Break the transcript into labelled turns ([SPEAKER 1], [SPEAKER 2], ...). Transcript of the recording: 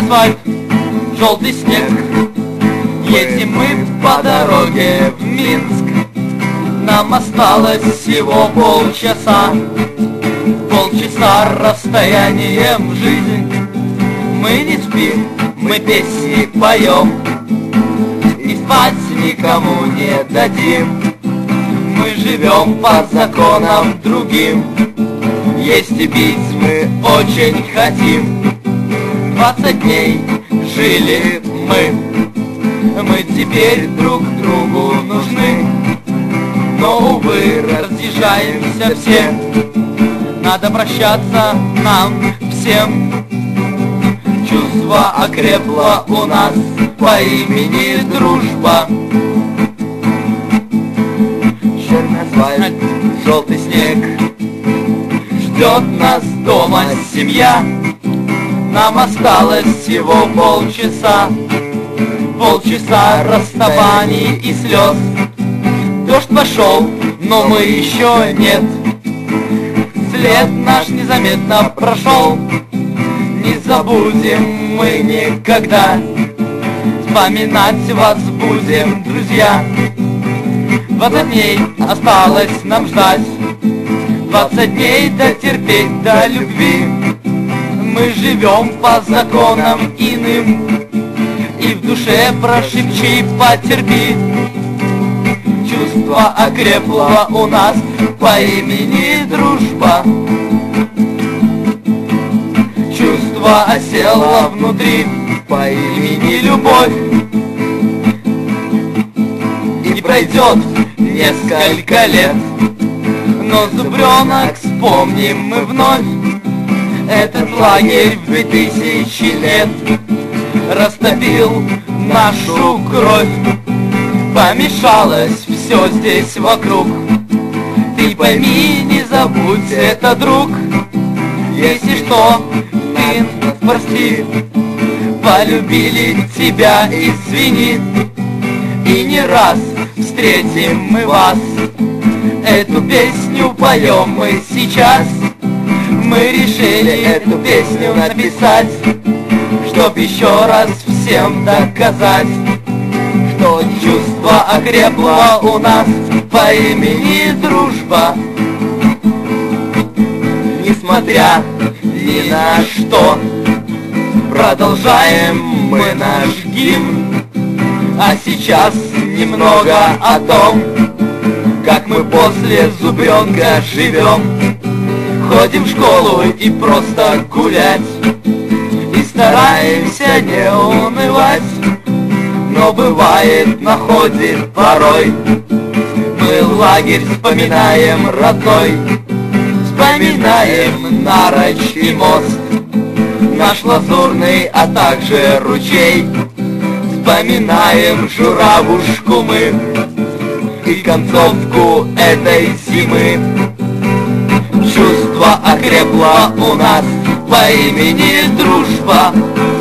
[SPEAKER 1] асфальт, желтый снег. Едем мы по дороге в Минск. Нам осталось всего полчаса. Полчаса расстоянием в жизнь. Мы не спим, мы песни поем. И спать никому не дадим. Мы живем по законам другим. Есть и пить мы очень хотим. 20 дней жили мы теперь друг другу нужны. Но, увы, разъезжаемся все. Надо прощаться нам всем. Чувство окрепло у нас по имени дружба. Черный асфальт, желтый снег. Ждет нас дома семья. Нам осталось всего полчаса. Полчаса расставаний и слез. Дождь пошел, но мы еще нет. След наш незаметно прошел. Не забудем мы никогда. Вспоминать вас будем, друзья. 20 дней осталось нам ждать. 20 дней дотерпеть до любви. Мы живем по законам иным. И в душе прошепчи, потерпи. Чувство окрепло у нас по имени дружба. Чувство осело внутри по имени любовь. И пройдет несколько лет, но зубренок вспомним мы вновь. Этот лагерь в 2000 лет растопил нашу кровь. Помешалось все здесь вокруг. Ты пойми, не забудь, это друг. Если что, ты прости. Полюбили тебя, извини. И не раз встретим мы вас. Эту песню поем мы сейчас. Мы решили эту песню написать, чтоб еще раз всем доказать, что чувство окрепло у нас по имени дружба. Несмотря ни на что, продолжаем мы наш гимн. А сейчас немного о том, как мы после зубренка живем. Ходим в школу и просто гулять, и стараемся не унывать. Но бывает, находит порой, мы лагерь вспоминаем родной. Вспоминаем Нарочь и мост, наш лазурный, а также ручей. Вспоминаем журавушку мы и концовку этой зимы. Чувство окрепло у нас по имени дружба.